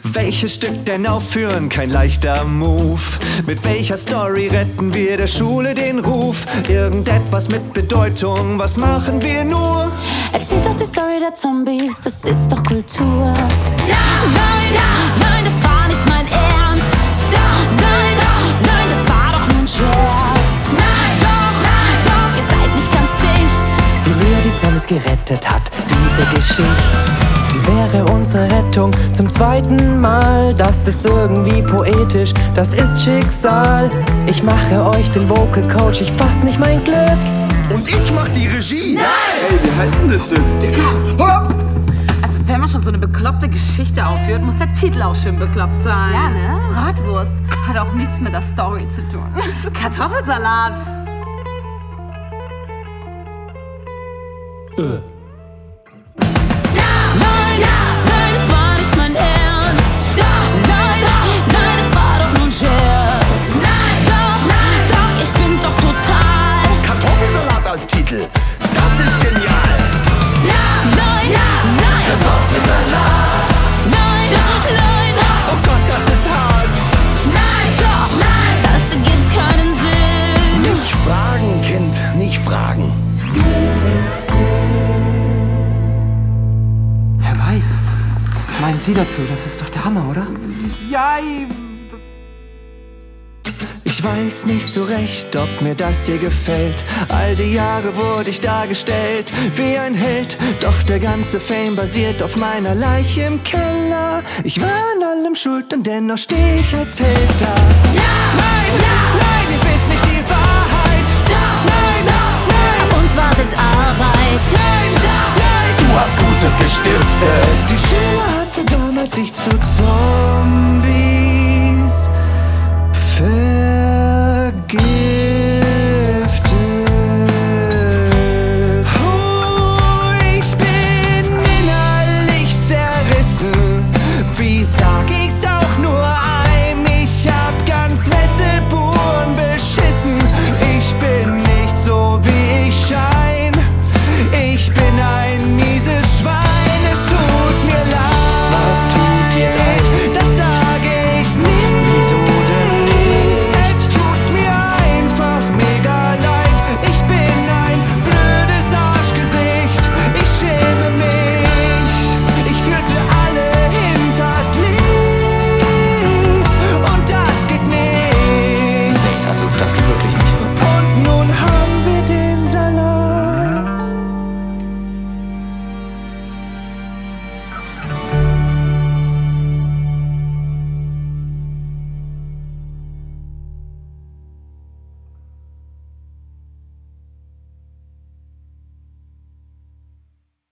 Welches Stück denn aufführen? Kein leichter Move. Mit welcher Story retten wir der Schule den Ruf? Irgendetwas mit Bedeutung, was machen wir nur? Erzählt doch die Story der Zombies, das ist doch Kultur. Nein, nein, das war nicht mein Ernst. Nein, nein, das war doch nur ein Scherz. Doch, ihr seid nicht ganz dicht. Wie Lea die Zombies gerettet hat, diese Geschichte. Sie wäre unsere Rettung zum zweiten Mal. Das ist irgendwie poetisch, das ist Schicksal. Ich mache euch den Vocal Coach, ich fass nicht mein Glück. Und ich mach die Regie! Nein! Ey, wie heißt denn das Stück? Hopp! Also wenn man schon so eine bekloppte Geschichte aufführt, muss der Titel auch schön bekloppt sein. Ja, ne? Bratwurst hat auch nichts mit der Story zu tun. Kartoffelsalat. Nein, das war nicht mein Ernst. Nein, das war doch nur ein Scherz. Doch, ihr spinnt doch total. Kartoffelsalat als Titel. Das ist genial. Nein, Kartoffelsalat. nein, Oh Gott, das ist hart. doch, das ergibt keinen Sinn. Nicht fragen, Kind, nicht fragen. Herr Weiß, was meinen Sie dazu? Das ist doch der Hammer, oder? Ich weiß nicht so recht, ob mir das hier gefällt. All die Jahre wurde ich dargestellt wie ein Held. Doch der ganze Fame basiert auf meiner Leiche im Keller. Ich war an allem schuld und dennoch steh ich als Held da. Nein, ihr wisst nicht die Wahrheit. Nein, Auf uns wartet Arbeit. nein, Du hast Gutes gestiftet. die Schule hatte damals sich zu